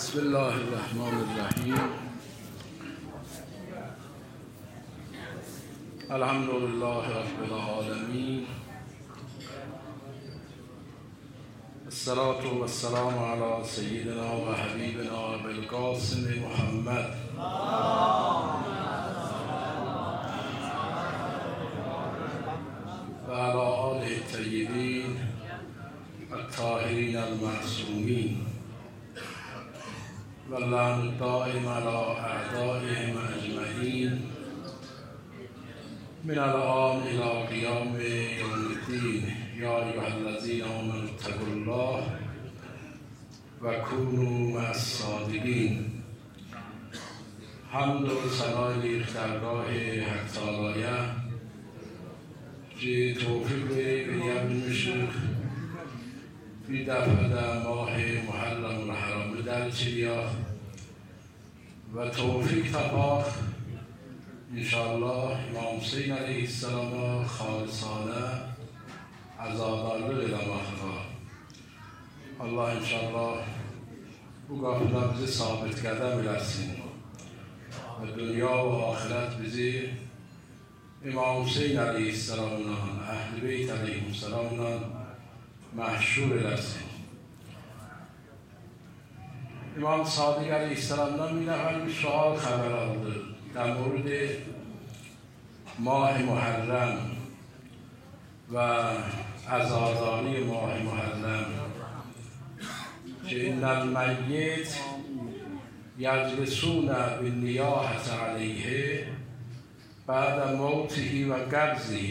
بسم الله الرحمن الرحیم. الحمد لله رب العالمین. الصلاة والسلام علی سیدنا و حبیبنا ابوالقاسم محمد و علی آله الطیبین الطاهرین المعصومین و اللعن الدائم علی اعدائهم اجمعین من الآن الى قیام یوم الدین. یا ایها الذین آمنوا اتقوا الله و کونوا مع الصادقین. حمد و ثنای درگاه حق تعالیه که توفیق بیامرشد فی دفع ماه محرم الحرام در چریا و توفیق تفاق انشاءالله امام حسین علیه السلام خالصانه عزادالله لمخلا الله انشاءالله او گافلا bizi ثابت قدم برسیم و دنیا و آخرت bizi امام حسین علیه السلام اهل بیت علیه السلام محشور رسیم. امام صادق علیه السلام می نفر سوال خبر آورد در مورد ماه محرم و عزاداری ماه محرم که ان المیت یجلسون بالنیاحة علیه بعد موته و قبضه.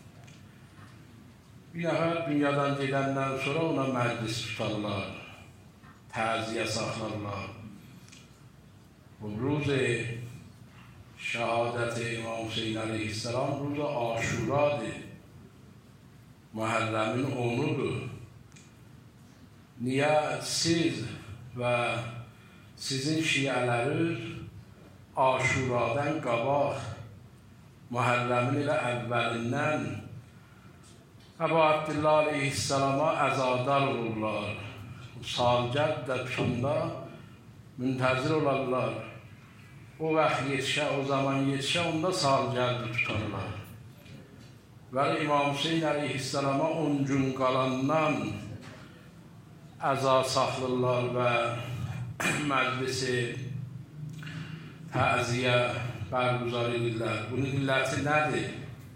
bir nəfər dünyadan gedəndən sonra ona məclis tutarlar, təziyə saxlarlar. Bu روز şəhadət İmam Hüseyin Aleyhisselam روز Aşuradır. Muharremin 10'udur. Niyə siz və sizin şiələriniz Aşuradan qabaq Muharremin ilə əvvəlindən Əbu Abdillah Aleyhisselama əzadar olurlar. Salgəd də tutanda müntəzir olarlar. O vaxt yetişə, o zaman yetişə, onda salgəd tutarlar. Və İmam Hüseyin Aleyhisselama 10 gün qalandan əza saxlırlar və məclisi təziyə bərgüzar edirlər. Bunun illəti nədir?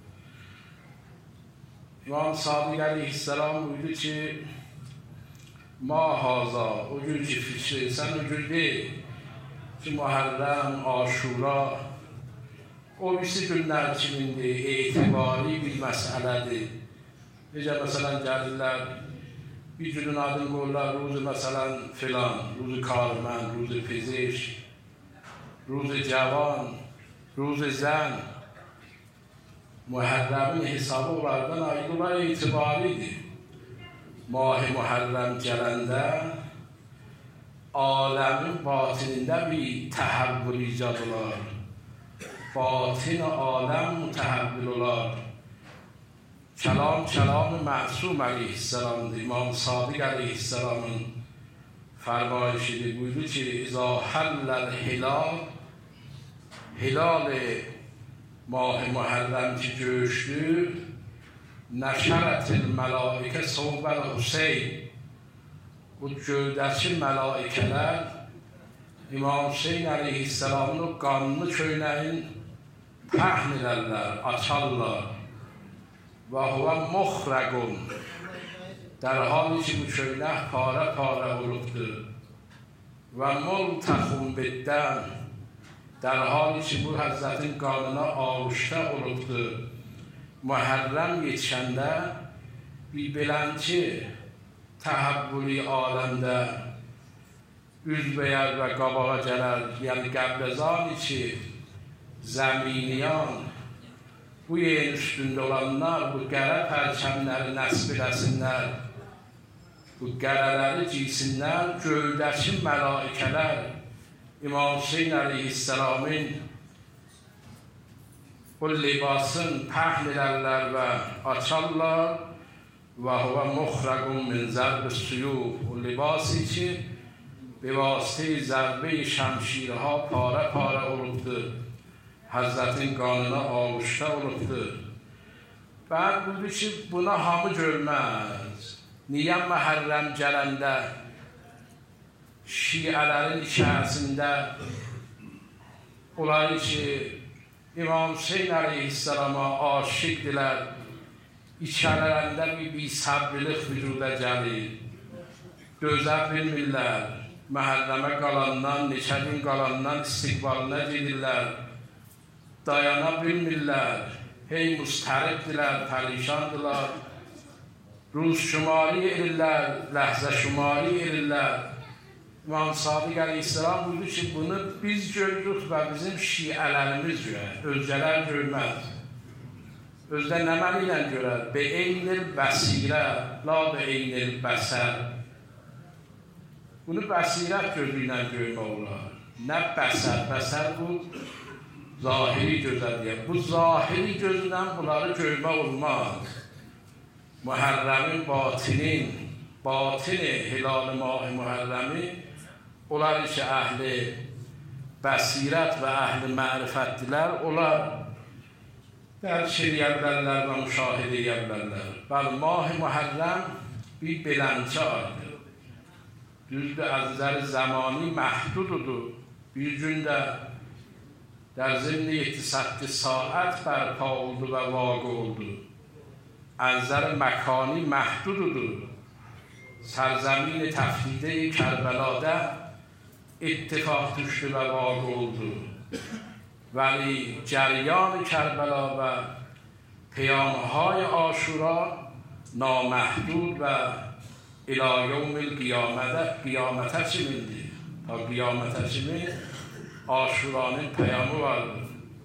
İmam Sadiq Aleyhisselam buyurdu ki ma haza, o gün ki fikirsən o gün deyil ki Muharrem, Aşura o birisi günlər kimindir, etibari bir məsələdir. Necə məsələn gəlirlər bir günün adını qoyurlar, ruzu məsələn filan, ruzu karmən, ruzu pezişk, ruzu cavan, ruzu zən. Muharremin hesabı onlardan ayrılar itibaridir. Mah-ı Muharrem gələndə aləmin batinində bir təhəvvül icad olar. Batin aləm mütəhəvvül olar. Kəlam Məsum Aleyhisselamdır. İmam Sadiq Aleyhisselamın fərmayişidir. Buyurdu ki İzâ halləl hilal ماه محرم که جوشدü نشرت الملائکه صوب الحسین. Bu göydəki mələikələr İmam Hüseyin Aleyhisselamın qanlı köynəyin pəhm edərlər, açarlar. Və huvə muxrəqun. در حالی ki bu köynək para olubdur. Və multəxun biddəm. در حالی که bu Həzrətin qanına ağuşda olubdur. Muharrem yetişəndə bir beləncə təhəvvülü aləmdə üz bəyər və qabağa gələr. Yəni qəbləzani ki zəminiyan bu yerin üstündə olanlar bu qərə pərçəmləri nəsb edəsinlər. Bu qərələri giysinlər, göydəki mələikələr İmam Hüseyin Aleyhisselamın o libasın pəhm edərlər və açarlar və huvə muxrəqun min zərb-i suyuf. O libası ki به واسطه ضربه شمشیرها پاره پاره olubdu. Hazretin qanına ağuşda olubdu. Bəli buyurdu ki, buna hamı görməz. Niyə Məhərrəm gələndə Şiələrin içərisində onları ki, İmam Hüseyin əleyhissalama aşiqdilər, içələrində bir səbrilik vücuda gəlir, dözə bilmirlər, Məhərrəmə qalandan, neçə gün qalandan istiqbalına gedirlər, dayana bilmirlər, hey müstəribdirlər, pərişandılar, ruz şumari edirlər, ləhzə şumari edirlər. İmam Sadiq əleyhissalam buyurdu ki, bunu biz görürük və bizim şiələrimiz görər, özgələr görməz. Özdə nəməli ilə görər? Be eynil bəsirə, la be eynil bəsər. Bunu bəsirət gözü ilə görmək olar. Nə bəsər? Bəsər bu zahiri gözəliyə. Bu zahiri gözündən bunları görmək olmaz. Muhərrəmin batini hilal-i mah-i Muhərrəmi onlar ki, əhli bəsirət və əhli mərifətdilər, onlar dərk edə bilərlər və müşahidə edə bilərlər. Bəli, mah-i Muhərrəm bir beləncə aydır. Düzdür, az nظر زمانی محدودdur. Bir gündə در ضمن 7 ساعت برپا oldu və واقع oldu. از نظر مکانی محدودdur. سرزمین تفریده کربلاده اتفاق داشته و واقع oldu. ولی جریان کربلا و پیام‌های عاشورا نامحدود و الی یوم قیامت چی می‌دی؟ تا قیامت چی می‌دی؟ عاشورانın پیامı vardır.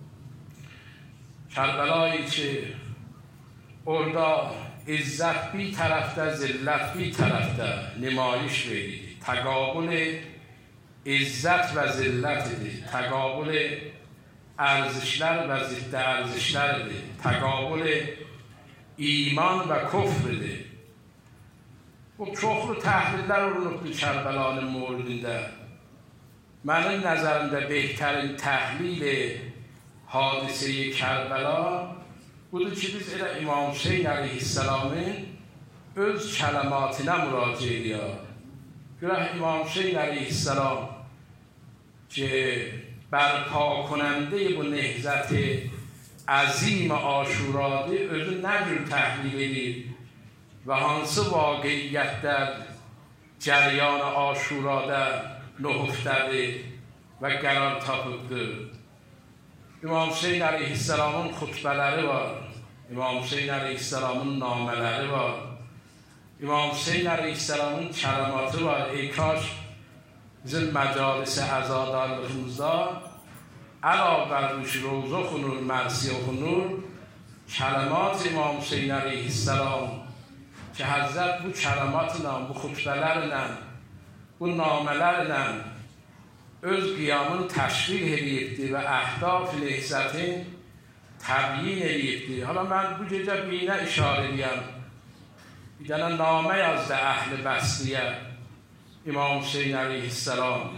Kerbela'yı ki orada izzet bir tarafta, zillet bir tarafta nümayiş verildi. Təqabül izzet və zillət idi. Təqabül ərzişlər və ziddə ərzişlər idi. Təqabül iman və küfr idi. Bu çoxlu təhlillər olunubdur Kərbəlanın mövlidində. Mənim nəzərimdə behtarin təhlili hadiseyi Kərbəla budur ki, biz elə İmam Hüseyin əleyhissalamın öz kələmatına müraciə ediyor. Görək İmam Hüseyin əleyhissalam ki, bərpa konənde bu nehzət azim aşuradı özü nə cür təhlil edir və hansı vaqiyyətlər cəryan aşurada nühufdədir və qərar tapıbdır. İmam Hüseyin əleyhissalamın xutbələri var, İmam Hüseyin əleyhissalamın namələri var, İmam Hüseyin əleyhissalamın kəlamatı var. Ey kaş bizim məcalis-i əzadarlığımızda əlavəl roza oxunur, mərsi oxunur, kəlamat İmam Hüseyin əleyhissalam ki, Həzrət bu kəlamatla, bu xutbələrlə, bu namələrlə öz qiyamını təşrih edibdir və əhdaf-ı nehzətin təbyin edibdir. Hala mən bu gecə birinə işarə edəyəm. Bir dənə namə yazdı əhl-i bəsriyə İmam Hüseyin əleyhissalam.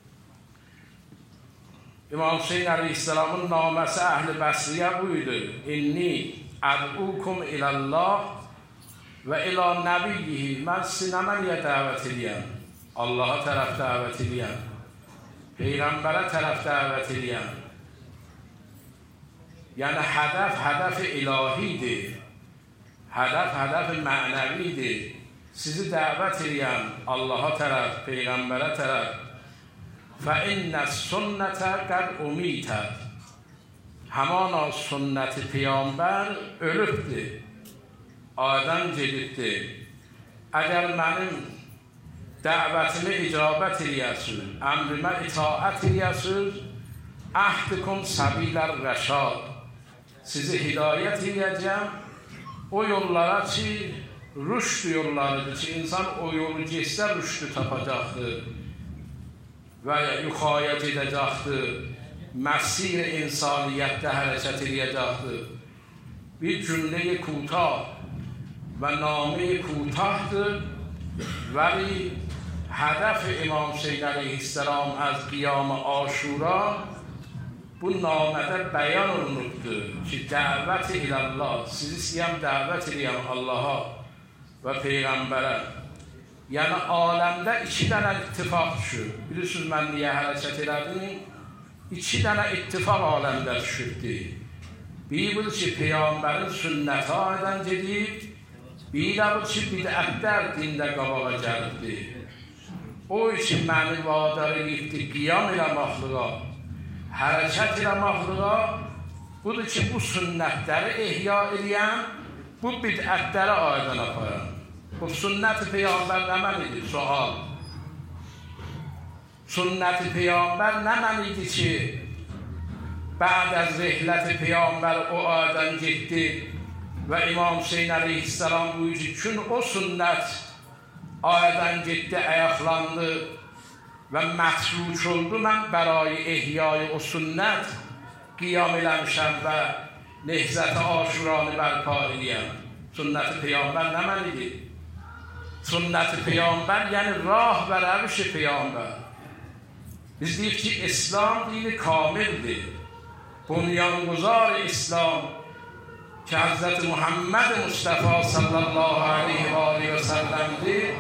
İmam Hüseyin əleyhissalamın naməsi əhl-i bəsriyə buydu. İnni əd'ukum iləllah və ilə nəbiyyihi. Mən sinəməliyə dəvət edəyəm. Allaha tərəf dəvət edəyəm. Peyğəmbərə tərəf dəvət edəyəm. Yəni hədəf ilahidir. Hədəf mənəvidir. Sizi dəvət edəyəm Allaha tərəf, Peyğəmbərə tərəf. فَإِنَّ السُنَّةَ قَدْ اُمِیتَ Həmana sünnəti Peyğəmbər ölübdür. Adən gedibdir. Əgər mənim dəvətimi icabət edəyəsiz, əmrimə itaət edəyəsiz, əhdikum səbiləl rəşad. Sizi hidayət edəcəm o yollara ki, rüşd yollarıdır ki, insan o yolu geçsə rüşdü tapacaqdır və yuxayət edəcəkdir, məsir insaniyyətdə hərəkət edəcəkdir. Bir cümlə-i kutah və name-i kutahdır, vəli هدف امام حسین علیه السلام از قیام عاشورا bu namədə bəyan olunubdur ki, dəvət ilallah, sizi istəyəm dəvət eləyəm Allaha və Peyğəmbərə. Yəni, aləmdə 2 dənə ittifaq düşür. Bilirsiniz, mən niyə hərəkət elədim? 2 dənə ittifaq aləmdə düşürdür. Biri budur ki, Peyğəmbərin sünnəti alədən gedib, biri də budur ki, bidətlər dində qabağa gəlibdir. O üçün məni vadar edibdir, qiyam ilə məxluqa, hərəkət ilə məxluqa, budur ki, bu sünnətləri ehya eləyəm, bu bidətləri alədən aparam. Bu sünnət-i Peyğəmbər nə mənidir? Sual. Sünnət-i Peyğəmbər nə mənidir ki, bə'd az rihlət-i Peyğəmbər o alədən getdi və İmam Hüseyin əleyhissalam buyurdu ki, gün o sünnət alədən getdi, ayaqlandı və mətruk oldu, mən bərai ehyai o sünnət qiyam eləmişəm və nehzət-i aşuranı bərpa eləyəm. Sünnət-i Peyğəmbər nə mənidir? Sünnət-i Peyğəmbər, yəni rah və rəviş-i Peyğəmbər. Biz deyik ki, İslam dini kamildir. Bunyanquzar İslam ki, Hz. Muhammed Mustafa sallallahu aleyhi ve sellem'dir.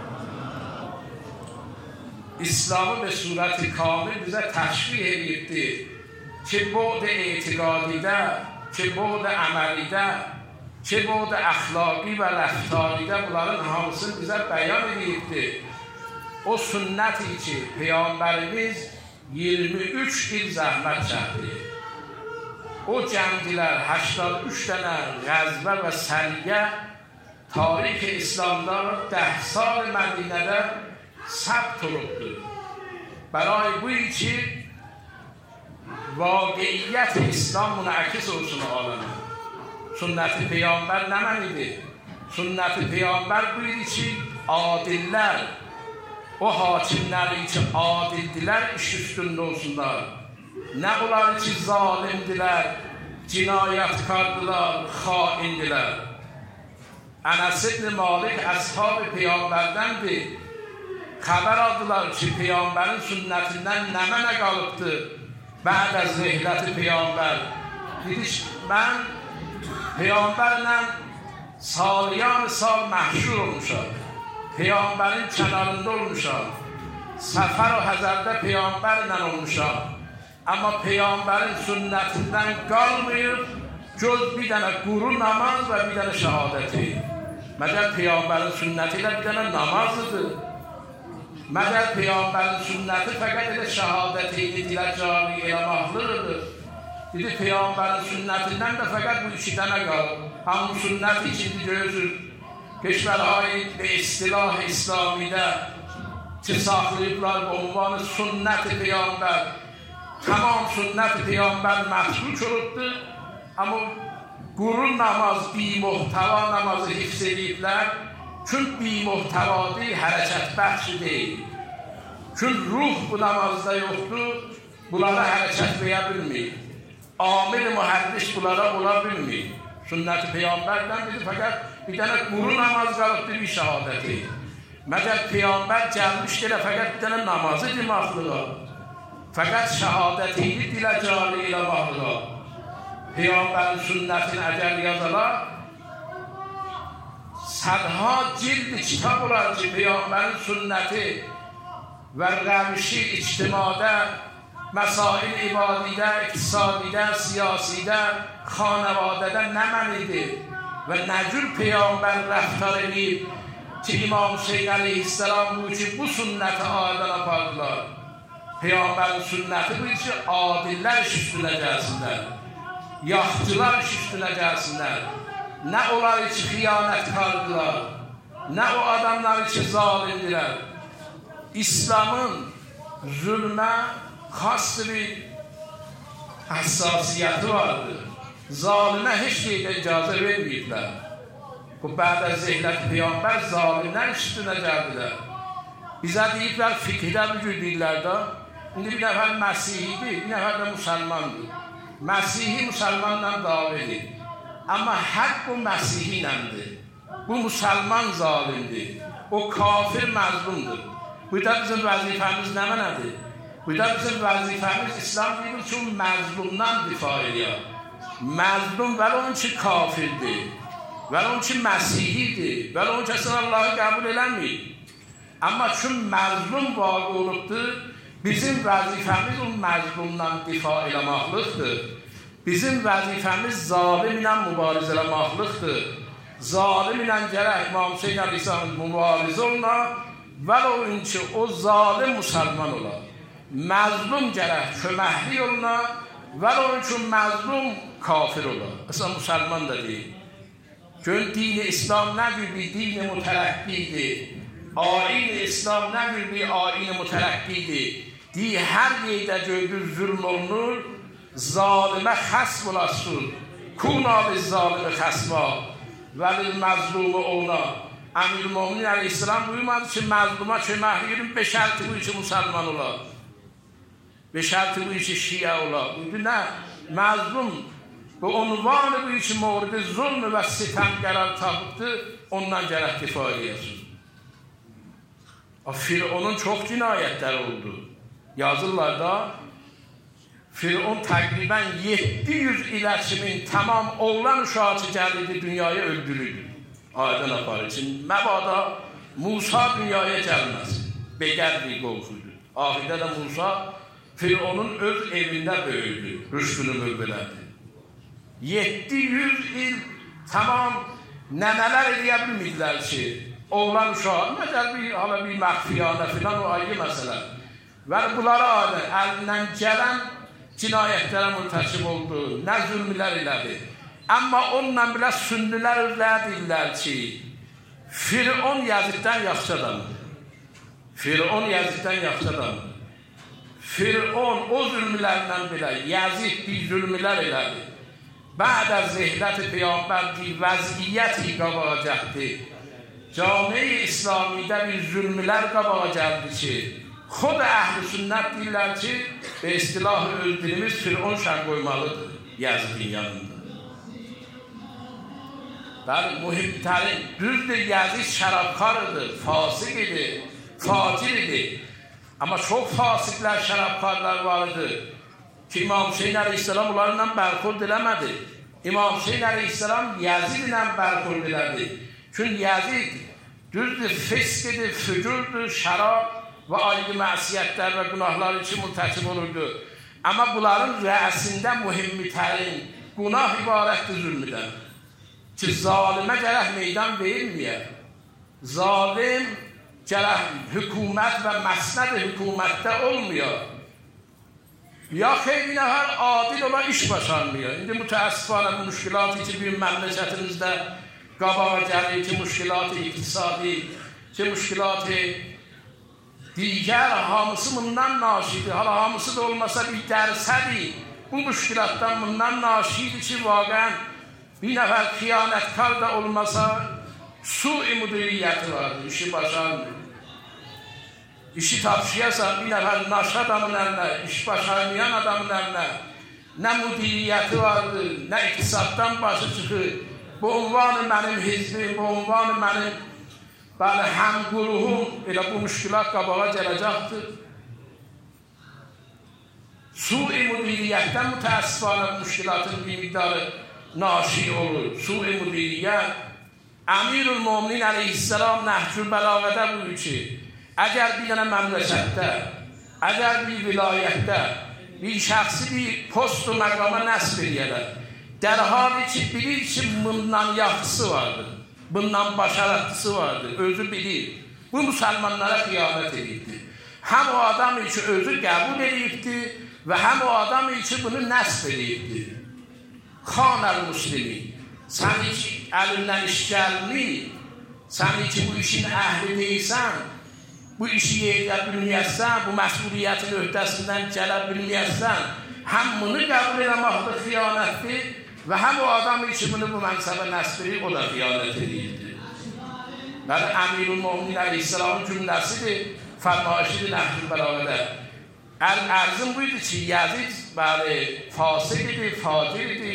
İslamı به صورت کامل bize تشریح edildi. چه بعد اعتقادیده، چه بعد عملیده، چه بعد اخلاقی و رفتاریده bunların hamısını bize beyan edildi. O sünnet ki Peygamberimiz 23 il zahmet çəkdi. O cəmdilər 83 dənə qəzvə və səriyə tarix İslamda 10 sal Mədinədə ثبت olubdur. برای bu ki واقعیت اسلام منعکس olsun aleme. Sünnət-i Peyğəmbər nə mənidir? Sünnət-i Peyğəmbər buyurdu ki, adillər, o hakimləri ki adildilər iş üstündə olsunlar. Nə olar ki zalimdilər, cinayətkardılar, xaindilər. Ənəs ibn Malik əshab Peyğəmbərdəndir. Xəbər aldılar ki, Peyğəmbərin sünnətindən nə mənə qalıbdır? Bə'd az rihlət-i Peyğəmbər. Dedi ki, mən Peyğəmbərlə saliyan sal məhşur olmuşam. Peyğəmbərin kənarında olmuşam. Səfər o həzərdə Peyğəmbərlə olmuşam. Amma Peyğəmbərin sünnətindən qalmayıb, göz bir dənə quru namaz və bir dənə şəhadəti. Məgər Peyğəmbərin sünnəti ilə bir dənə namazıdır. Məgər Peyğəmbərin sünnəti fəqət elə şəhadətini dilə cari eləməklidir. Dedi, Peyğəmbərin sünnətindən də fəqət bu 2 dənə qalır. Hamı sünnəti içində görürsün. Keşvərhayı və istilah İslamidə ki, saxlayıblar bu ünvanı sünnət-i Peyğəmbər. Tamam sünnət-i Peyğəmbər mətruk olubdur. Amma quru namaz, bimuhtəva namazı hifz ediblər. Çünkü bimuhtəvadır, hərəkət bəxşi deyil. Çünkü ruh bu namazda yoxdur, bunlara hərəkət verə bilmir. Amil mühəddis bunlara ola bilmir. Sünnət-i Peyğəmbərdən dedi, fəqət bir dənə quru namaz qalıbdır, bir şəhadəti. Məgər Peyğəmbər gəlmişdir, fəqət bir dənə namazı deməklidir. Fəqət şəhadətini dilə cari ilə bağlıdır. Peyğəmbərin sünnətini əgər yazalar, صدها جلد کتاب olar ki, Peyğəmbərin sünnəti və rəvişi ictimada, məsail ibadidə, iqtisadidə, siyasidə, xanavadədə nə mənidir və nə cür Peyğəmbər rəftar edib ki, İmam Hüseyin əleyhissalam bu ki, bu sünnəti alədən apardılar. Peyğəmbərin sünnəti bu ki, adillər iş üstünə gəlsinlər, yaxçılar iş üstünə gəlsinlər. Nə onlar ki, xiyanətkardılar, nə o adamlar ki, zalimdilər. İslamın zulmə xas bir həssasiyyəti vardır. Zalimə heç şeydə icazə verməyiblər. Bu bə'd az rihlət-i Peyğəmbər zalimlər üstünə gəldilər. Bizə deyiblər, fiqhdə bugün deyirlər da, indi bir nəfər Məsihidir, bir nəfər də müsəlmandır. Məsihi müsəlmanla dava edir. Amma haqq bu Məsihiylədir. Bu müsəlman zalimdir. O kafir məzlumdur. Bu Bu da bizim vəzifəmiz nə mənədir? Bu da bizim vəzifəmiz İslam dini üçün məzlumdan difa edir. Məzlum vəli onun ki kafirdir, vəli onun ki Məsihidir, vəli onun ki Allah'ı qəbul eləmir. Amma çünki məzlum vaqe olubdur, bizim vəzifəmiz o məzlumdan difa eləməklikdir. Bizim vəzifəmiz zalim ilə mübarizə eləməklikdir. Zalim ilə gərək İmam Hüseyin Əleyhisselam mübarizə oluna və o ki o zalim müsəlman ola. Məzlum gərək köməkli oluna və o ki məzlum kafir ola. Aslında müsəlman da deyil. Çünki din İslam nə bir din mütərəqqidir. Ayin İslam nə bir ayin mütərəqqidir. Deyir, hər yerdə gördür zülm olunur, zalimə xəsb olasın. Kuna biz zalimi xəsba və məzlumu ona. Əmir-i-Möminin Əleyhisselam buyurmadı ki, məzluma kömək edin, be şərti bu ki müsəlman ola. Be şərti bu ki şiə ola. Buyurdu, nə? Məzlum bu unvanı bu ki mورد zulm və sitem qərar tapıbdır, ondan gərək difa edəsin. Firavunun çox cinayətləri oldu. Yazırlar da, Firavun təqribən 700 ilə kimin tamam oğlan uşağı gəlirdi, dünyaya öldürüldü. Aydan aparı için, məbada Musa dünyaya gəlməsin. Begər bir qorxuydu. Ahirdə də Musa Firavunun öz evində böyüdü, rüştünü mövbelədi. 700 il tamam nənələr eləyə bilmədilər ki, oğlan uşağı, məgər bir məxfiyanə filan o ayrı məsələ. Və bunlara adı əlindən gələn cinayətlərə mürtəkib oldu, nə zülmlər elədi. Amma onunla belə sünnilər özləri deyirlər ki, Firavun Yaziddən yaxşı adamdır. Firavun Yaziddən yaxşı adamdır. Firavun o zülmlərdən belə Yazid bir zülmlər elədi. بعد از رحلت پیامبر وضعیتی qabağa gəldi. Cami-i İslamidə bir zülmlər qabağa gəldi ki, xod əhl-i sünnət deyirlər ki, və istilahı öz dilimiz Firavun şər qoymalıdır Yazidin yanında. Bəli, mühimtərin, düzdür, Yazid şərabxarıdır, fasıq idi, facir idi. Amma çox fasıqlər, şərabxarlar var idi. Ki İmam Hüseyin Əleyhisselam onlarla bərxurd eləmədi. İmam Hüseyin Əleyhisselam Yazid ilə bərxurd elədi. Çünki Yazid düzdür, fiskidir, fücurdur, şərab və ayrı məsiyyətlər və günahlar üçün mürtəkib olurdu. Amma bunların rəəsində mühimtərin günah ibarətdir zülmüdən. Ki zalimə gərək meydan verilməyə. Zalim gərək hükümət və məsnəd hükümətdə olmuyor. Ya xeyli nəfər adil ola iş başarmıyor. İndi mütəəssifانه bu müşkilatı ki bir məmləkətimizdə qabağa gəlir ki müşkilatı iqtisadi, ki müşkilatı digər hamısı bundan naşidir. Hala hamısı da olmasa bir dərsədir. Bu müşkilatdan bundan naşidir ki vaqən bir nəfər xiyanətkar da olmasa su-i müdiriyyəti vardır, işi başarmıyor. İşi tapşıyasan bir nəfər naş adamın əlinə, iş başarmayan adamın əlinə nə müdiriyyəti vardır, nə iqtisaddan başı çıxır. Bu unvanı mənim hizbim, bu unvanı mənim həm quruhum, elə bu müşkilat qabağa gələcəkdir. Su-i müdiriyyətdən mütəəssifانه müşkilatın bir miqdarı naşi olur. Su-i müdiriyyət, Əmir-ül-Möminin Əleyhisselam Nəhcül Bəlağədə buyur ki, əgər bir dənə məmləkətdə, əgər bir vilayətdə bir şəxsi bir post və məqama nəsb edəyələr, dərhali ki, bilir ki, bundan yaxşısı vardır, bundan başarıqlısı vardır, özü bilir. Bu müsəlmanlara xiyanət edibdir. Həm o adam üçün özü qəbul edibdir və həm o adam üçün bunu nəsb edibdir. Xanəl-Müslimi, sən ki, əlindən iş gəlmir, sən ki, bu işin əhli deyilsən, bu işi yeyə bilməyəsən, bu məsuliyyətin öhdəsindən gələ bilməyəsən, həm bunu qəbul eləməkdə xiyanətdir və həm o adam üçün bunu bu mənsəbə nəsb edir, o da xiyanət edirdir. Bəli, Əmir-ül-Möminin Əleyhisselamın cümləsidir, fərmayişidir Nəhcül Bəlağədə. Ərzim buydu ki, Yazid fasıq idi, facir idi,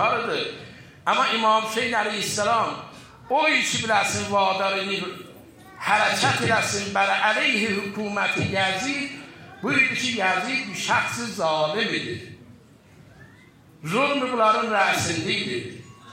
şərəfkarıdır. Amma İmam Hüseyin Əleyhisselam o işi biləsin vadar edir, hərəkət eləsin bər əleyhi hökuməti Yezid, buyurdu ki, Yezid bir şəxsi zalim idi. Zulmü bunların rəsində idi.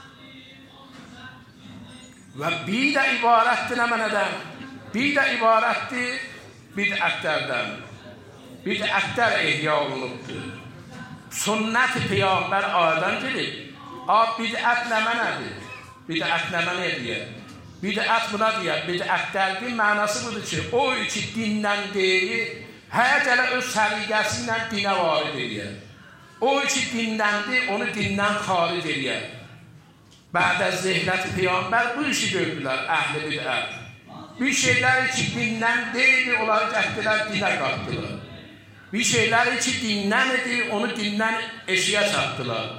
Və bir də ibarətdir nə mənədən? Bir də ibarətdir bidətlərdən. Bidətlər ihya olunubdur. Sünnət-i Peyğəmbər alədən gelir. Bidət nə mənədir? Bidət nə mənə deyər? Bidət buna deyər. Bidətlərin mənası budur ki, o ki dindən deyir, hər gələ öz səliqəsi ilə dinə varid edir. O ki dindəndir, onu dindən xaric edir. Bə'd az zehlət-i Peyğəmbər bu işi gördülər, əhl-i bidət. Bir şeyləri ki dindən deyildi, onları gəldilər, dinə qatdılar. Bir şeyləri ki dindən idi, onu dindən eşiyə çatdılar.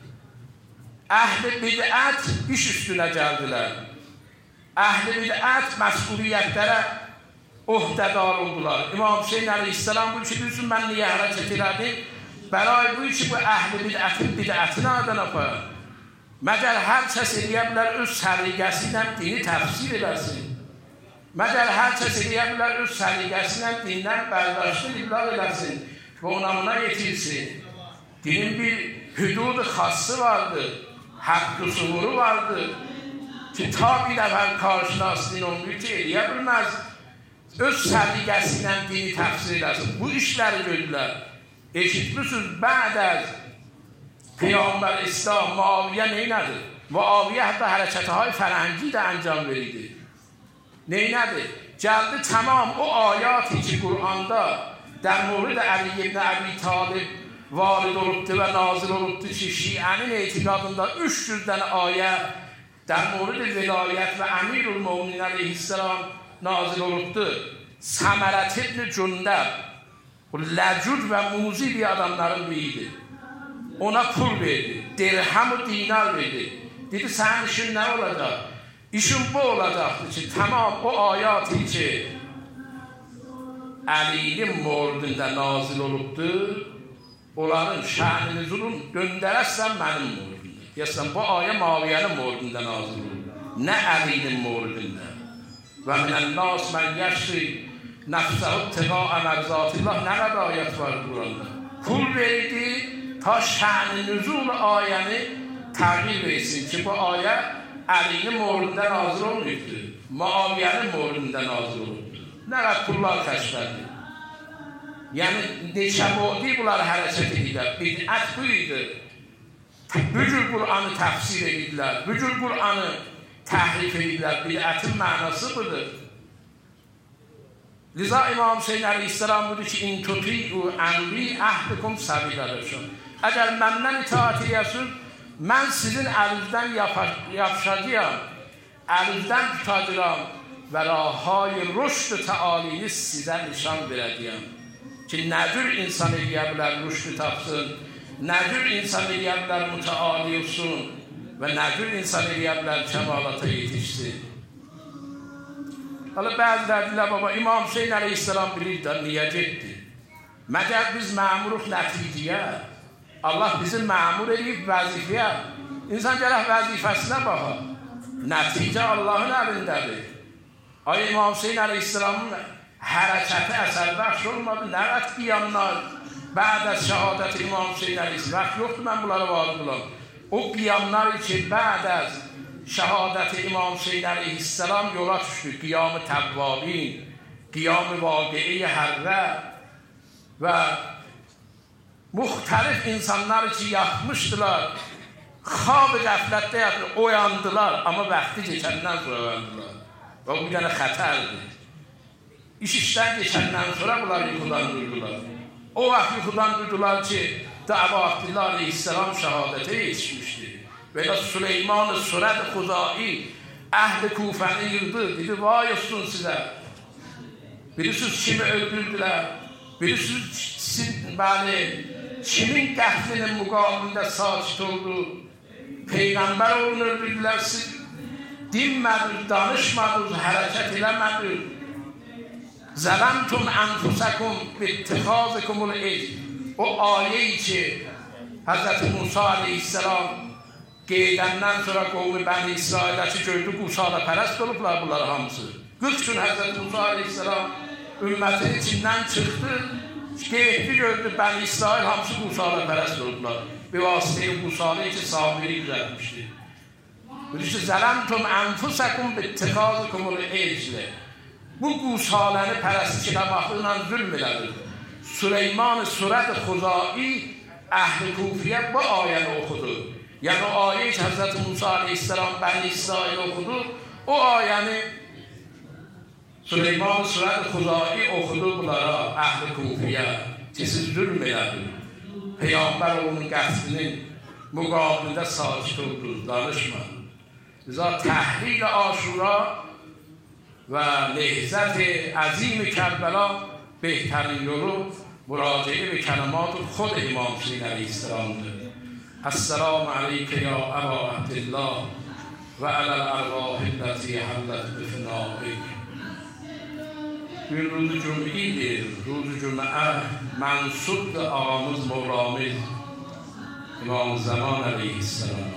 Əhl-i bidət iş üstünə gəldilər. Əhl-i bidət məsuliyyətlərə ohdədar oldular. İmam Hüseyin əleyhissalam bu ki, düzün mən niyə hərəkət elədim? Bəray bu ki, bu əhl-i bidətin bidətini adan apar. Məgər hər kəs eləyə bilər öz səliqəsi ilə dini təfsir eləsin. Məgər hər kəs eləyə bilər öz səliqəsi ilə dindən bərdاشtı iblag eləsin və onamına yetirsin. Dinin bir hüdudu xası vardır, haqqı suğuru vardır ki, ta bir əvvəl karşılasın onu ki, eləyə bilməz. Öz səliqəsi ilə dini təfsir eləsin. Bu işləri gördülər. Eşitmişsiniz, bə'd az Peyğəmbər İslam Muaviyə neynədir? Muaviyə hətta hərəkətəhay fərəngi də əncam verirdi. Neynədir? Gəldi tamam o ayati ki Qur'anda در مورد علی ابن ابی طالب وارد olubdu və nazil olubdu ki, şiənin etiqadında 300 dənə ayə در مورد vilayət və əmirul-müminin əleyhissalam nazil olubdu. Səmərət ibn Cündəb ləcud və muzi bir adamların biridir. Ona pul verdi, dirham و dinar verdi. Dedi, sənin işin nə olacaq? İşin bu olacaqdır ki, tamam o ayatı ki Əli'nin mordunda nazil olubdur, onların şə'n-i nüzulun göndərəsən mənim mordunda. Deyəsən, bu ayə Muaviyyənin mordunda nazil olubdur, nə Əli'nin mordunda. Və minən nas mən yəşri nəfsəhü tıqaə mərzatillah, nə qədər ayət var Quranda. Pul verdi, ta şə'n-i nüzul ayəni təqdir versin ki, bu ayə Əli'nin mordunda nazil olubdur, Muaviyyənin mordunda nazil olubdur. Nə qədər pullar xərclədi. Yəni, neçəbodi bunlar hərəkət edirlər. Bidət bu idi. Bu cür Qur'anı təfsir edirlər. Bu cür Qur'anı təhrif edirlər. Bidətin mənası budur. Liza İmam Hüseyin əleyhissalam budur ki, in tuti'u əmri əhdikum səbiləşun. Əgər məndən itaat edəsiniz, mən sizin əlinizdən yapışacağım, əlinizdən tutacağım və rahay rüşd təalini sizə nişan verəcəyəm. Ki, nə cür insan eləyə bilər rüşd tapsın, nə cür insan eləyə bilər mütəali olsun və nə cür insan eləyə bilər kəmalata yetişsin. Hələ bəzilər deyilər, baba, İmam Hüseyin əleyhissalam bilirlər, niyə getdi? Məgər biz məmuruq nəticəyə, Allah bizi məmur edib vəzifəyə, insan gərək vəzifəsinə baxar. Nəticə Allahın əlindədir. Ay İmam Hüseyin əleyhissalamın hərəkəti əsərbəxş olmadı, nə qədər qiyamlar, bə'd az şəhadət İmam Hüseyin əleyhissalam, vaxt yoxdur mən bunlara varid bulam. O qiyamlar ki, bə'd az şəhadət İmam Hüseyin əleyhissalam yola düşdü, qiyam-ı təvvabin, qiyam-ı vaqi'i hərrə və müxtəlif insanlar ki, yatmışdılar, xab-ı qəflətdə yatır, oyandılar, amma vaxtı keçəndən sonra oyandılar. Və bu bir dənə xətərdir. İş işdən geçəndən sonra bunlar yuxudan duydular. O vaxt yuxudan duydular ki, Dəva Abdillah aleyhissalam şəhadətə yetişmişdi. Və elə Süleyman-ı Sürəd-i Xuzai əhl-i Kufəni yıldı, dedi, vay olsun sizə. Bilirsiniz kimi öldürdülər, bilirsiniz kimin qətlinin müqabilində sakit oldu, Peyğəmbər onu öldürdülər, siz dinmədiniz, danışmadınız, hərəkət eləmədiniz. Zələmtum ənfusəkum bittikhazəkumul icl. O ayeyi ki, Hz. Musa aleyhissalam qeydəndən sonra qovmi Bəni İsrailə ki, gördü, qusada pərəst olublar bunlar hamısı. 40 gün Hazreti Musa Aleyhisselam ümmetinin içinden çıktı. Gitti gördü Bəni İsrail hamısı Musa'la pərəst oldular. Bir vasitəyi Musa'nın için sahabiri güzelmişti. Birisi zələmtum ənfusakum bittikazıkumul ecli. Bu Musa'ları pərəstişinə baxıyla zülm elədir. Süleyman Surət Xuzai Əhl-i Kufiyə bu ayəni oxudu. Yəni o ayə ki Hazreti Musa Aleyhisselam Bəni İsrail oxudu, o ayəni Süleyman Surət Xuzai oxudu bunlara Əhl-i Kufiyə ki siz zülm elədir. Peyğəmbər onun qətlinin müqabilində sakit oldunuz, danışmayın. Biza təhlil Aşura və lehzət-i əzim-i Kərbəla بهترین یولو مراجعه به کلمات خود امام حسین علیه السلام ده. السلام علیک یا ابا عبدالله و علی الارواح التي حلت بفنائک. این روز جمعیه، روز جمعه منصوب به آقامız مولامız امام زمان علیه السلام.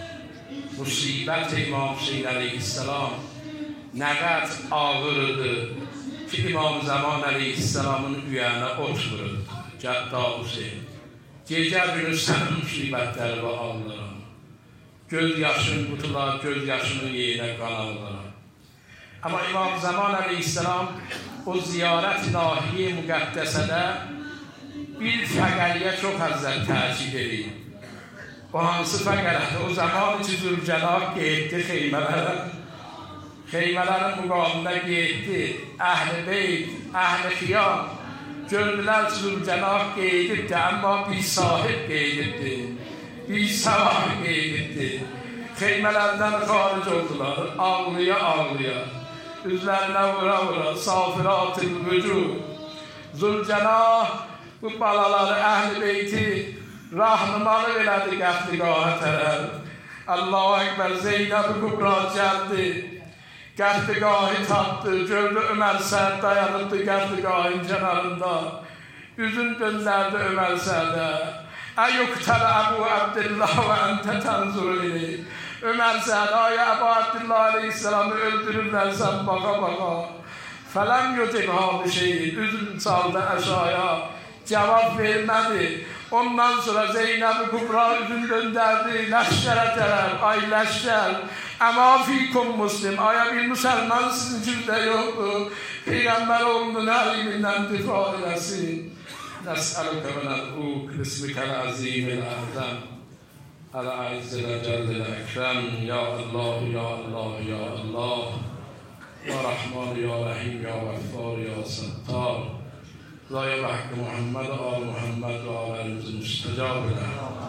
مصیبت امام حسین علیه السلام نقد ağırdı ki İmam Zaman Aleyhisselam'ın üyəninə ot vurur, Cədda Hüseyin. Gecə günü sənin müsibətləri və ağlıram. Göz yaşın qutular, göz yaşının yerinə qanarlar. Amma İmam Zaman Aleyhisselam o ziyarət ilahi müqəddəsədə bir fəqəliyə çox əzzət təkid edir. O hansı fəqəliyə? O zaman ki Zülcəlal getdi xeymələrə. Xeymələrin müqabilində getdi, əhl-i beyt, əhl-i xiyam, gördülər Zülcəlal qeydibdir, amma bir sahib qeydibdir, bir savah qeydibdir. Xeymələrdən xaric oldular, ağlıya, üzlərinə vura, safirat-ül vücud. Zülcəlal bu balaları, əhl-i beyti rahnumalı elədi qəfligahə tərəf. Allahu Ekber, Zeynəb-i Kubra gəldi. Qəfligahı tapdı, gördü Ömər Sərd dayanıbdı qəfligahın kənarında. Üzün döndərdi Ömər Sərdə. Əyyuqtələ Əbu Abdillah və əntə tənzuru ili. Ömər Sərd, aya Əbu Abdillah Aleyhisselam'ı öldürürlərsən baqa. Fələm yücib halı şeyi, üzün saldı əşaya. Cavab vermədi. Ondan sonra Zeynəb-i Kubra üzün döndərdi, ləşkərə tərəf, ay ləşkər. Əma fikum muslim, aya bir müsəlman sizin içində yoxdur. Peyğəmbər oğlunun əlimindən difa eləsin. Nəsəlükə və nəd'uk, bismikəl əzimil əhdəm. Əl-əizzil əcəllil əkrəm, ya Allah, ya Allah, ya Allah. Ya Rahman, ya Rahim, ya Vəffar, ya Sattar. Zaya və haqqı Muhammed, al Muhammed və alərimizin müstəcab elə.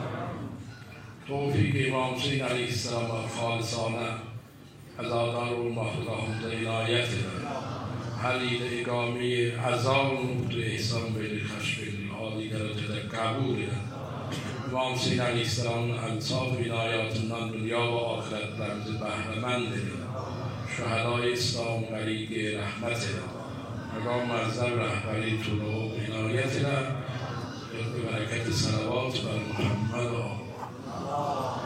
توفیق امام حسین علیه السلام و خالصانه عزادار olmakla hamza inayet eder. Halil egami azal mutlu ihsan verir, haş verir, âli derecede kabul eder. İmam Hüseyin Aleyhisselam'ın ensaf inayatından dünya ve ahiretlerimizi behremend eder. Şühedâ-i İslam gariqi rahmet eder. Maqam mezzer rehberi tulu inayet eder. Bereket-i salavat ve Muhammed